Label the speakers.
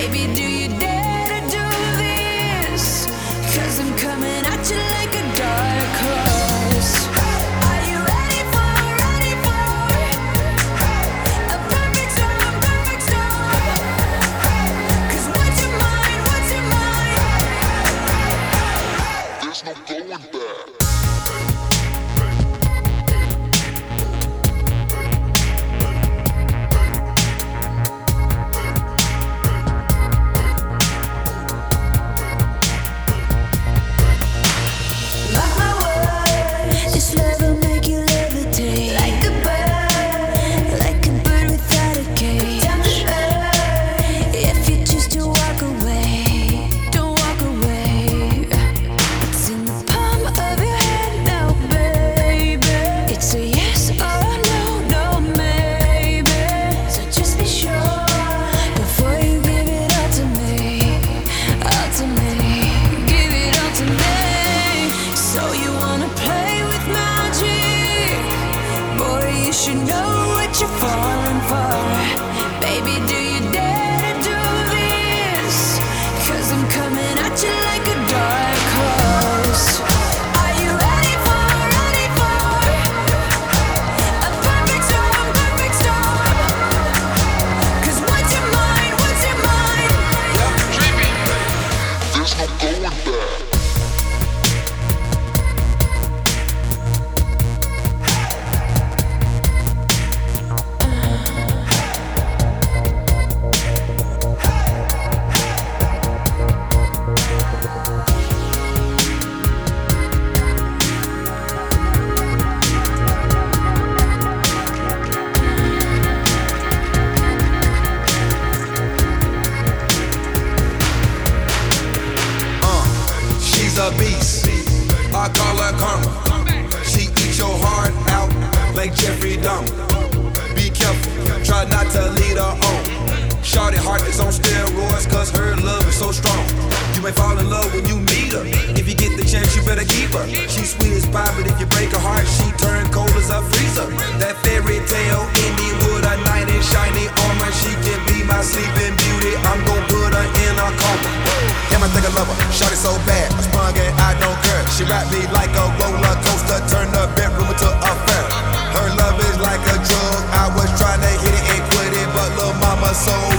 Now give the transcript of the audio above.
Speaker 1: Baby, do you dare to do this? 'Cause I'm coming at you like a dark horse. Are you ready for a perfect storm, perfect storm? 'Cause what's your mind, what's your mind? There's no going back. You should know what you're falling for. Baby, do you dare to do this? 'Cause I'm coming at you like a dark horse. Are you ready for a perfect storm, perfect storm? 'Cause what's your mind, what's your mind? There's no going back.
Speaker 2: A beast, I call her karma. She eats your heart out like Jeffrey Dahmer. Be careful, try not to lead her on. Shawty heart is on steroids, 'cause her love is so strong. You may fall in love when you meet her. If you get the chance, you better keep her. She's sweet as pie, but if you break her heart, she turn cold as a freezer. That fairy tale ending with a knight in shiny armor. She can be my sleeping beauty. I'm gon' put her in a coma. Damn, I think I love her. Shawty so bad, I sprung and I don't care. She wrapped me like a roller coaster, turned the bedroom into a fair. Her love is like a drug. I was trying to hit it and quit it, but lil' mama so